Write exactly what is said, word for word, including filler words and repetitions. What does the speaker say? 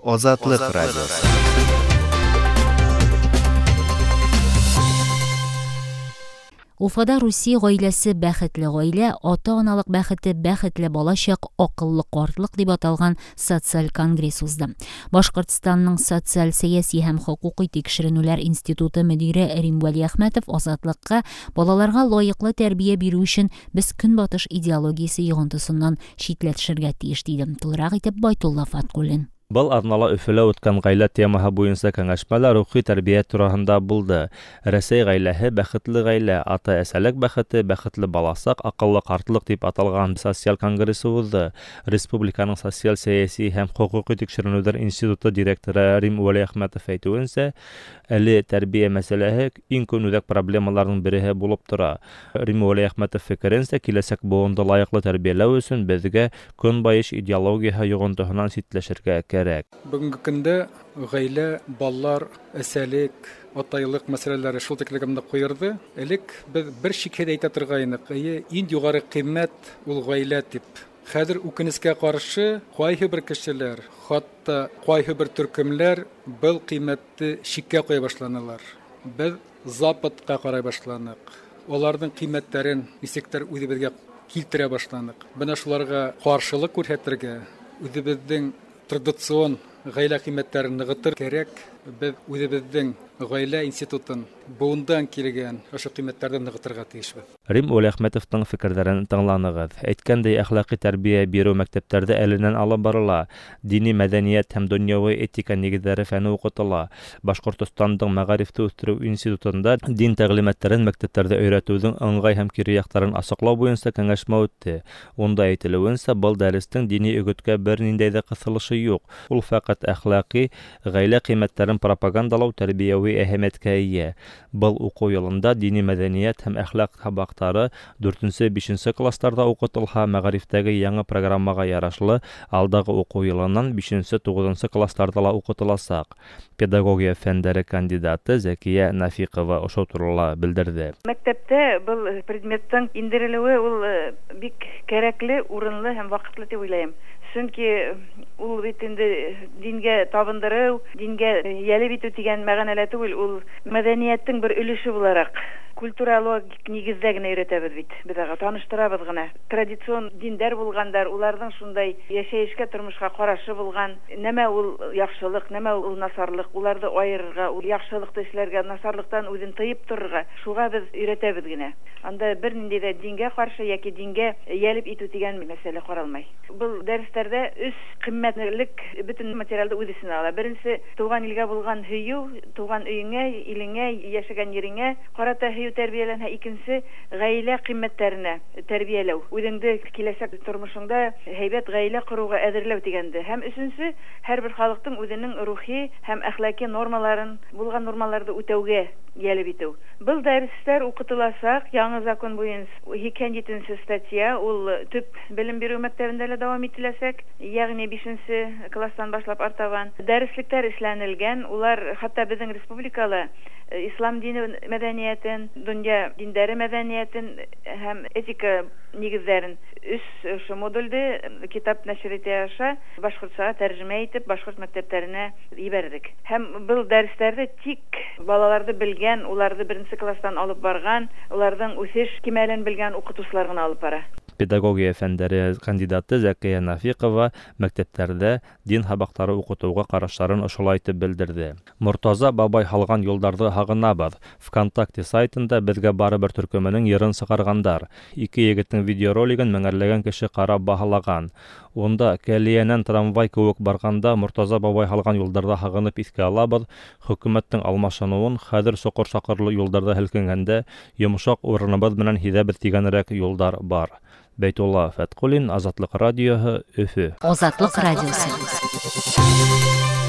Азатлык радиосы. Уфада Русия гаиләсе бәхетле гаилә, ата-аналык бәхете бәхетле балачак, акыллы картлык дип аталган социаль конгресс узды. Башкортстанның социаль сәяси һәм хокукый тикшеренүләр институты мөдире Рим Вәлиәхмәтов азатлыкка балаларга лаеклы тәрбия бирү өчен без көнбатыш идеологиясе йогынтысыннан читләтешергә тиеш диде. Тулырак итеп Байтулла Фаткуллин. Был Аҙнала Өфөлә үткән ғаилә темаһы буйынса кәңәшмәләр рухи тәрбиә тураһында булды. Рәсәй ғаиләһе бәхетле ғаилә, ата-әсәлек бәхете, бәхетле баласак, акыллы картлык дип аталган социаль конгрессы узды. Республиканың социаль сәяси һәм хокукый тикшеренүләр институты директоры Рим Вәлиәхмәтов әйтүенсә, әле тәрбия мәсьәләһе иң күп үҙәк проблемаларның береһе булып тора. Рим Вәлиәхмәтов фекеренсә, киләсәк буында лайыклы тәрбияләү өчен безгә көнбайыш идеологияһы йогынтыһынан ситләшергә кәрәк. Бүгенге көндә гаилә, балалар, әсәлек, атайлык мәсьәләләре шул тиклегендә куерды. Элек без бер шикәр әйтә торгайнык, иң югары кыйммәт ул гаилә дип. Хәзер үкенескә каршы кайһы бер кешеләр, хатта кайһы бер төркемләр был кыйммәтне шиккә куя башладылар. Без Западка карай башладык. Аларның кыйммәтләрен исектәр үзебезгә килтерә башладык. Менә шуларга каршылык күрсәтергә, үзебезнең традицион гаилә кыйммәтләрен ныгытыр кирәк. Без үзебезнең гаилә институтын буындан килгән ошо кыйммәтләрне ныгытырга тиешбез. Рим Вәлиәхмәтовтың фикерләрен тыңланыгыз. Әйткәндәй, әхлакый тәрбия бирү мәктәптәрдә эленнән алып барыла. Дини мәдәният һәм дөньяви этика нигеҙҙәре фәне укытыла. Башҡортостандың мәғарифты үҫтереү институтында дин тәғлимәттәрен мәктәптәрҙә өйрәтеүҙең ыңғай һәм кире яҡтарын асыҡлау буйынса кәңәшмә үтте. Унда әйтелеүенсә, был дәрестең дини өгөткә бер ниндәй ҙә ҡыҫылышы юҡ. Ул фәҡәт әхлаҡи, ғаилә ҡиммәттәрен пропагандалау тәрбиәүи әһәмиәткә эйә. Был уҡыу йылында дини мәҙәниәт һәм әхлаҡ һабаҡтары дүртенсе-бишенсе кластарда уҡытылһа, мәғарифтәге яңы программаға ярашлы алдағы уҡыу йылынан бишенсе-туғыҙынсы кластарда ла уҡытыласаҡ. Педагогия фәндәре кандидаты Зәкиә Нафиҡова ошо турала белдерҙе. Мәктәптә был предметтың индерелеүе ул бик кәрәкле, урынлы һәм ваҡытлы дип уйлайым. Сөнки ул бит инде дингә табындырыу, дингә йәлеп итү тигән мәғәнәлә түгел, ул мәдәниәттең бер өлөшө булараҡ культурологик нигеҙҙә генә өйрәтәбеҙ бит. Беҙ таныштырабыҙ ғына. Традицион диндәр булғандар, уларҙың шундай йәшәйешкә, тормошҡа ҡарашы булған. Нәмә ул яҡшылыҡ, нәмә ул насарлыҡ, уларҙы айырырға, ул яҡшылыҡты эшләргә, насарлыҡтан үҙен тыйып торорға, шуға беҙ өйрәтәбеҙ генә. Анда бер ниндәй ҙә дингә ҡаршы йәки дингә йәлеп итү тигән мәсьәлә ҡаралмай. Был дәрестәрҙә өс ҡиммәтлек бөтөн материалды үҙ эсенә ала. Беренсе, тыуған илгә булған һөйөү, тыуған өйөңә, илеңә, йәшәгән ереңә ҡарата һөйөү тәрбиәләнһә, икенсе ғаилә ҡиммәттәренә тәрбиәләү, үҙеңде киләсәк тормошоңда һәйбәт ғаилә ҡороуға әҙерләү тигәнде. Һәм өсөнсө, һәр бер халыҡтың үҙенең рухи һәм әхлаҡи нормаларын, булған нормаларҙы үтәүгә йәлеп итеү. Был дәрестәр уҡытыласаҡ, яңы закон буйынса һикһән етенсе статья, ул төп белем биреү мәктәбендә лә дауам ителәсәк, ягъни бишенсе кластан башлап артабан. Дәреслектәр эшләнелгән, улар хатта беҙҙең республикала ислам дине мәҙәниәтен, донъя диндәре мәҙәниәтен һәм этика нигеҙҙәрен өс ошо модульды китап нәшер итә аша башҡортсаға тәржемә итеп, башҡорт мәктәптәренә ебәрҙек. Һәм был дәрестәрҙе тик балаларҙы белгән, уларҙы беренсе кластан алып барған, уларҙың үҫеш кимәлен белгән уҡытыусылар ғына алып бара. Педагогия фәндәре кандидаты Зәкиә Нафиҡова мәктәптәрҙә дин һабаҡтары уҡытыуға ҡараштарын ошолай итеп белдерҙе. Мортаза бабай һалған юлдарҙы һағынабыҙ. ВКонтакте сайтында беҙгә барыбер төркөмөнөң йырын сығарғандар. Ике егеттең видеоролигын меңәрләгән кеше ҡарап баһалаган. Унда Кәлиәнән трамвай кеүек барғанда Мортаза бабай һалған юлдарҙа һағынып иҫкә алабыҙ. Хөкүмәттең алмашыныуын, хәҙер соҡор-саҡырлы юлдарҙа һелкенгәндә йомшаҡ урыныбыҙ менән һиҙәбеҙ тигәнерәк юлдар бар. Бәйтулла Фәткуллин, Азатлыҡ радиоһы, Өфө. Азатлыҡ радиосы.